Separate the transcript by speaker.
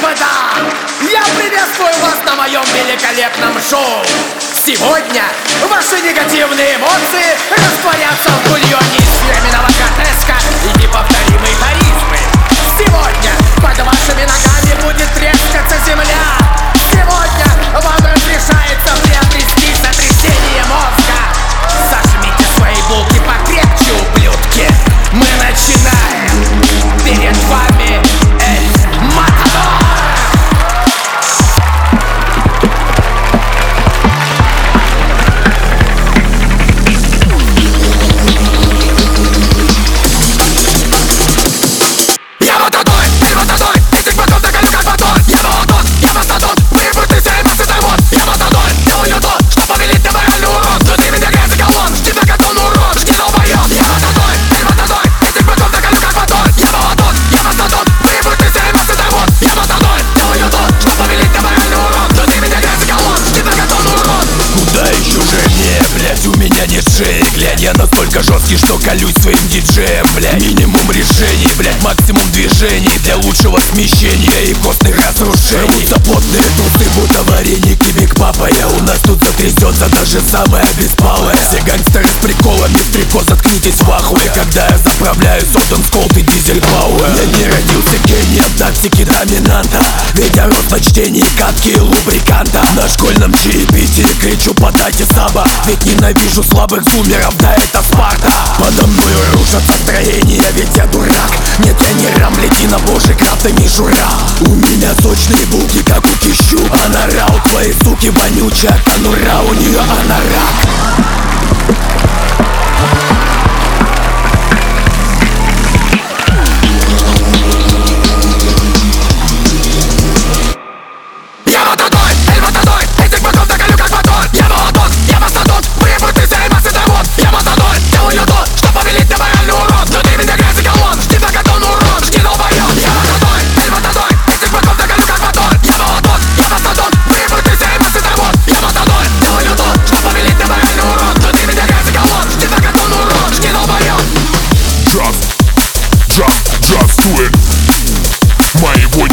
Speaker 1: господа! Я приветствую вас на моем великолепном шоу! Сегодня ваши негативные эмоции растворятся в бульоне из фирменного гротеска и неповторимой харизмы. Сегодня под вашими ногами будет трескаться земля. Сегодня вам разрешается приобрести сотрясение мозга. Зажмите свои булки покрепче, ублюдки. Мы начинаем. Перед вами Эль Матадор. Я Матадор, Эль Матадор. Этих ботов догоню как мотор. Я молодой, я мастодон. Выпусти свои массы завод. Я Матадор, делаю то, что повелит тебе моральный урон. Внутри меня грязь и колонн, жди пока тон урон. Жди долбоёб. Я Матадор, Эль Матадор. Этих ботов догоню как мотор. Я молодой, я мастодон. Выпусти свои массы завод. Я Матадор, делаю то, что повелит тебе моральный урон. Внутри меня грязь и колонн, жди пока тон урон.
Speaker 2: Куда еще жирнее, блять, у меня нет шеи. Глянь, я настолько жесткий, что колюсь своим диджеем, блять. Минимум решений, блять, максимум движений для лучшего смещения и костных разрушений. Рвутся потные тусы, будто вареники Биг Папа. У нас тут затрясется даже самая беспалая. Все гангстеры с приколами в трико, заткнитесь в ахуе. Когда я заправляю Сотон Сколд и Дизель Пауэр. Я не родился гением тактики доминанта, ведь я рос на чтении катки и лубриканта. На школьном чаепитии кричу: подайте саба, ведь ненавижу слабых зумеров, да это Спарта. Подо мной рушатся строения, ведь я дурак. Нет, я не рамлети на божий крафт и мишура. У меня сочные булки, как у кищу. Анора у твоей суки вонючая конура, у нее анорак.
Speaker 1: Я Матадор, Эль Матадор. Этих ботов догоню как мотор. Я молодой, я мастодон. Выпусти свои массы завод. Я Матадор, делаю то, что повелит тебе моральный урон. Внутри меня грязь и колонн, жди пока тон урон. Жди долбоёб. Я Матадор, Эль Матадор. Этих ботов догоню как мотор. Я молодой, я мастодон. Выпусти свои массы завод. Я Матадор, делаю то, что повелит тебе моральный урон. Внутри меня грязь и колонн, жди пока тон урон. Жди долбоёб.
Speaker 3: Just do it. Моего